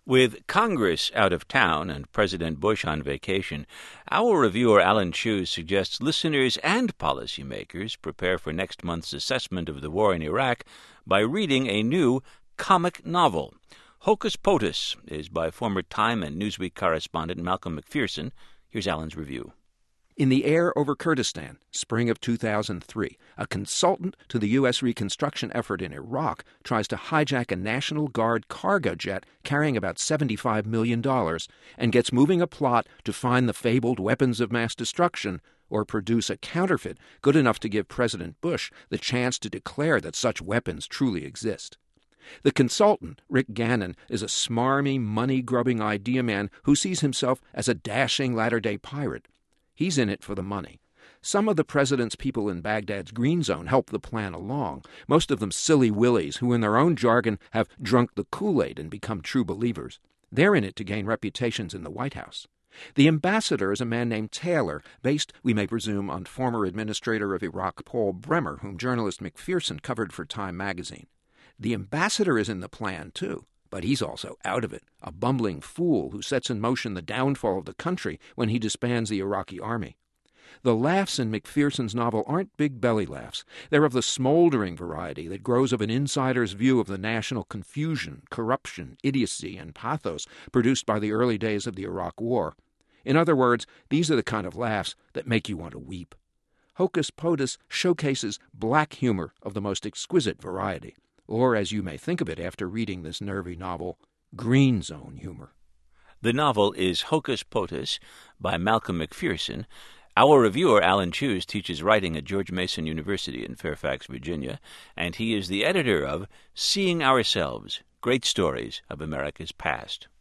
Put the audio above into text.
With Congress out of town and President Bush on vacation, our reviewer Alan Cheuse suggests listeners and policymakers prepare for next month's assessment of the war in Iraq by reading a new comic novel. Hocus Pocus is by former Time and Newsweek correspondent Malcolm McPherson. Here's Alan's review. In the Air over Kurdistan, spring of 2003, a consultant to the U.S. reconstruction effort in Iraq tries to hijack a National Guard cargo jet carrying about $75 million and gets moving a plot to find the fabled weapons of mass destruction or produce a counterfeit good enough to give President Bush the chance to declare that such weapons truly exist. The consultant, Rick Gannon, is a smarmy, money-grubbing idea man who sees himself as a dashing latter-day pirate. He's in it for the money. Some of the president's people in Baghdad's Green Zone help the plan along, most of them silly willies who in their own jargon have drunk the Kool-Aid and become true believers. They're in it to gain reputations in the White House. The ambassador is a man named Taylor, based, we may presume, on former administrator of Iraq Paul Bremer, whom journalist McPherson covered for Time magazine. The ambassador is in the plan, too. But he's also out of it, a bumbling fool who sets in motion the downfall of the country when he disbands the Iraqi army. The laughs in McPherson's novel aren't big belly laughs. They're of the smoldering variety that grows of an insider's view of the national confusion, corruption, idiocy, and pathos produced by the early days of the Iraq War. In other words, these are the kind of laughs that make you want to weep. Hocus Pocus showcases black humor of the most exquisite variety. Or, as you may think of it after reading this nervy novel, Green Zone humor. The novel is Hocus Pocus by Malcolm McPherson. Our reviewer, Alan Cheuse, teaches writing at George Mason University in Fairfax, Virginia, and he is the editor of Seeing Ourselves, Great Stories of America's Past.